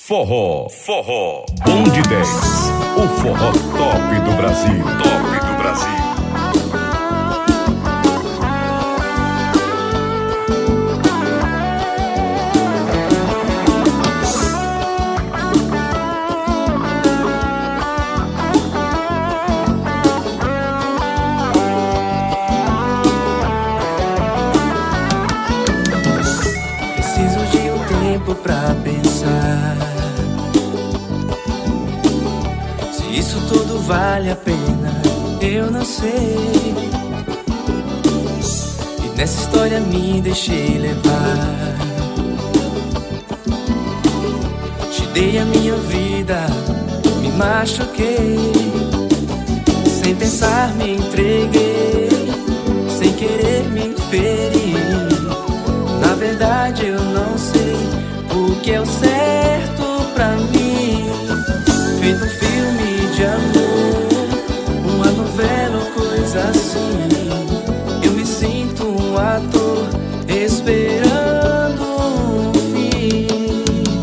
Forró, forró, bom de 10. O forró top do Brasil, top do Brasil. Preciso de um tempo pra pensar se isso tudo vale a pena, eu não sei. E nessa história me deixei levar. Te dei a minha vida, me machuquei. Sem pensar me entreguei, sem querer me ferir. Na verdade eu não sei o que é o certo pra mim. Feito um filme de amor, uma novela ou coisa assim. Eu me sinto um ator esperando um fim.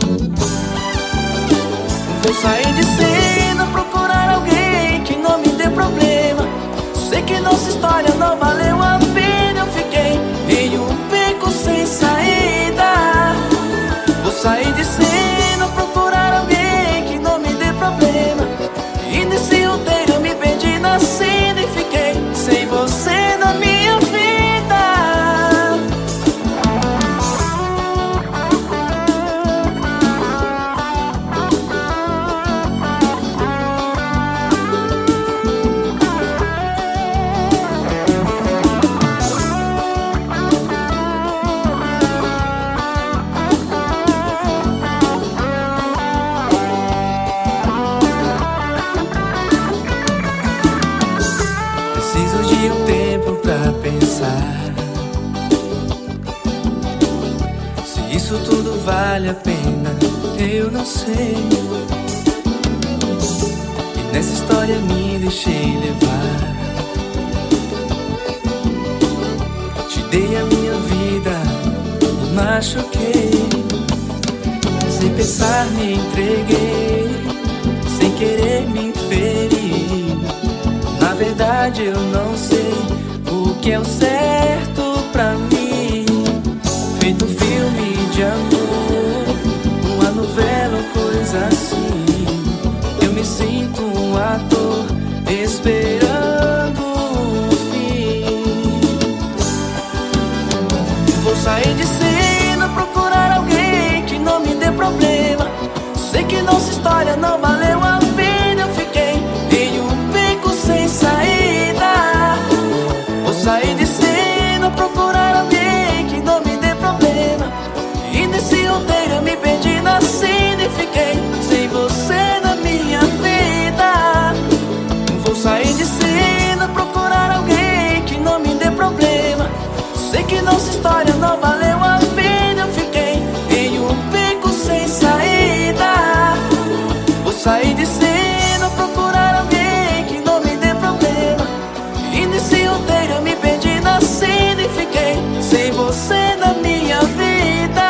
Vou sair de cena, procurar alguém que não me dê problema. Sei que nossa história não valeu a pena. Eu fiquei em um beco sem saída. Vou sair de cena, procurar alguém que não me dê problema. E nesse roteiro eu me perdi na cena e fiquei sem você na minha vida. Preciso de um tempo pra pensar se isso tudo vale a pena, eu não sei. E nessa história me deixei levar. Te dei a minha vida, me machuquei. Sem pensar me entreguei, sem querer me ferir. Na verdade eu não sei o que é o certo pra mim. Feito um filme de amor, uma novela ou coisa assim. Eu me sinto um ator esperando um fim. Vou sair de cena, procurar alguém que não me dê problema. Sei que nossa história não valeu a pena. Eu fiquei em um beco sem saída. Vou sair de cena, procurar alguém que não me dê problema. E nesse roteiro eu me perdi na cena e fiquei sem você na minha vida. Vou sair de cena, procurar alguém que não me dê problema. Sei que nossa história não valeu a pena. Eu fiquei em um beco sem saída. Vou sair de cena, procurar alguém que não me dê problema. E nesse roteiro eu me perdi na cena e fiquei sem você na minha vida.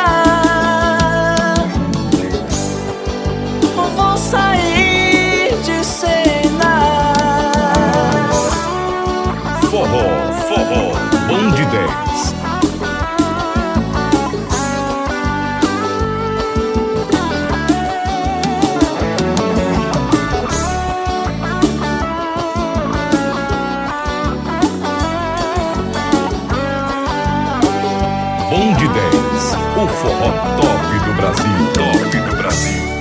Vou sair de cena. Forró, forró, bom de 10. Bom de 10, o forró top do Brasil, top do Brasil.